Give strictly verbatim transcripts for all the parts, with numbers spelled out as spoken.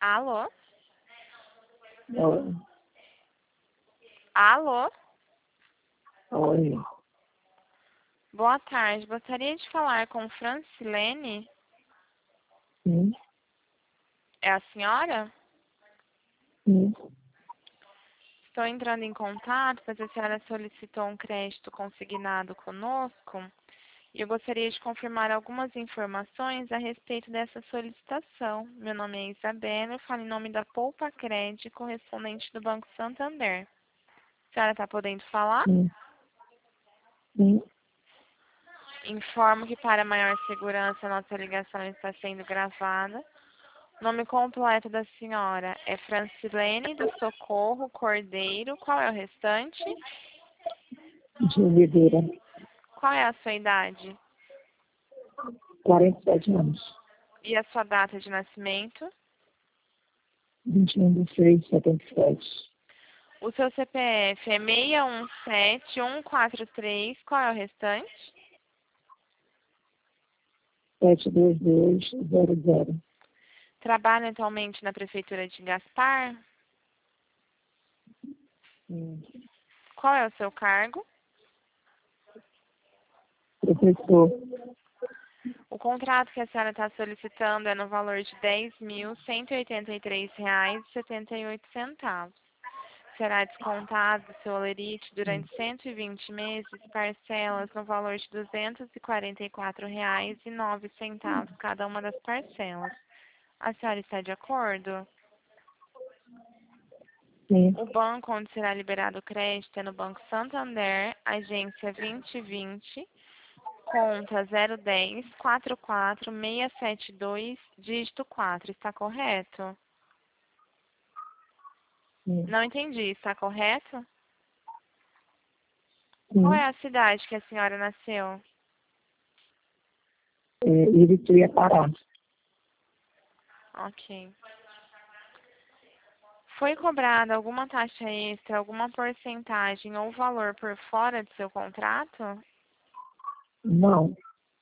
Alô? Oi. Alô? Oi. Boa tarde. Gostaria de falar com Francilene. Sim. É a senhora? Sim. Estou entrando em contato, pois a senhora solicitou um crédito consignado conosco e eu gostaria de confirmar algumas informações a respeito dessa solicitação. Meu nome é Isabela, eu falo em nome da Poupa Cred, correspondente do Banco Santander. A senhora está podendo falar? Sim. Sim. Informo que para maior segurança nossa ligação está sendo gravada. O nome completo da senhora é Francilene do Socorro Cordeiro. Qual é o restante? De Oliveira. Qual é a sua idade? quarenta e sete anos. E a sua data de nascimento? vinte e um de seis de setenta e sete. O seu C P F é seis um sete um quatro três. Qual é o restante? sete dois dois zero zero. Trabalha atualmente na Prefeitura de Gaspar? Sim. Qual é o seu cargo? Professor. O contrato que a senhora está solicitando é no valor de dez mil cento e oitenta e três reais e setenta e oito centavos. Será descontado do seu holerite durante cento e vinte meses, parcelas no valor de duzentos e quarenta e quatro reais e nove centavos cada uma das parcelas. A senhora está de acordo? Sim. O banco onde será liberado o crédito é no Banco Santander, agência vinte vinte, conta zero dez quatro quatro seis sete dois, dígito quatro. Está correto? Sim. Não entendi. Está correto? Qual é Sim. a cidade que a senhora nasceu? É, Irituia, Pará. Ok. Foi cobrada alguma taxa extra, alguma porcentagem ou valor por fora do seu contrato? Não.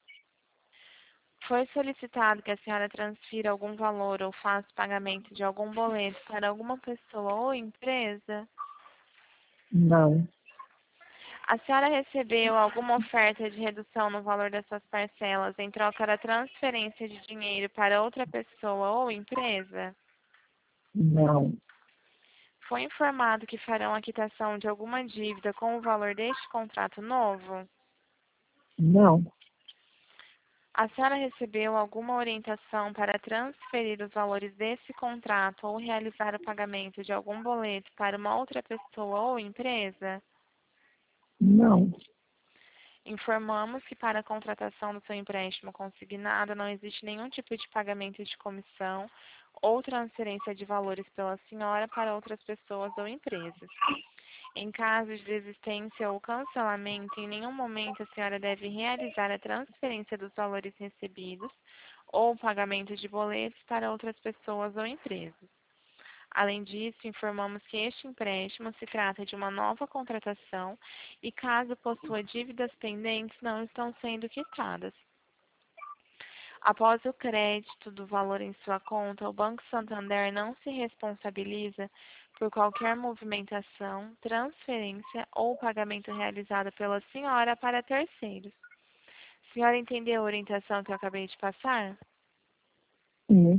Foi solicitado que a senhora transfira algum valor ou faça pagamento de algum boleto para alguma pessoa ou empresa? Não. A senhora recebeu alguma oferta de redução no valor das suas parcelas em troca da transferência de dinheiro para outra pessoa ou empresa? Não. Foi informado que farão a quitação de alguma dívida com o valor deste contrato novo? Não. A senhora recebeu alguma orientação para transferir os valores desse contrato ou realizar o pagamento de algum boleto para uma outra pessoa ou empresa? Não. Informamos que para a contratação do seu empréstimo consignado não existe nenhum tipo de pagamento de comissão ou transferência de valores pela senhora para outras pessoas ou empresas. Em caso de desistência ou cancelamento, em nenhum momento a senhora deve realizar a transferência dos valores recebidos ou o pagamento de boletos para outras pessoas ou empresas. Além disso, informamos que este empréstimo se trata de uma nova contratação e, caso possua dívidas pendentes, não estão sendo quitadas. Após o crédito do valor em sua conta, o Banco Santander não se responsabiliza por qualquer movimentação, transferência ou pagamento realizado pela senhora para terceiros. A senhora entendeu a orientação que eu acabei de passar? Sim.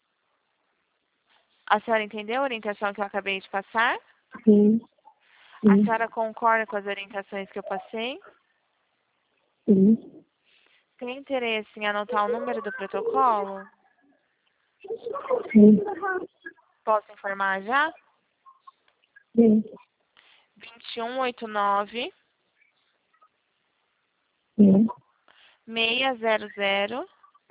A senhora entendeu a orientação que eu acabei de passar? Sim. A Sim. senhora concorda com as orientações que eu passei? Sim. Tem interesse em anotar o número do protocolo? Sim. Posso informar já? Sim. dois um oito nove, Sim. seis zero zero,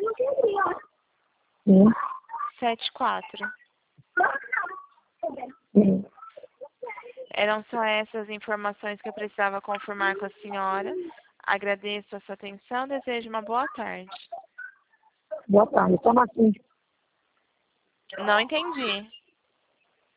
Sim. sete quatro. Sim. Eram só essas informações que eu precisava confirmar com a senhora. Agradeço a sua atenção, desejo uma boa tarde. Boa tarde. Como assim? Não entendi.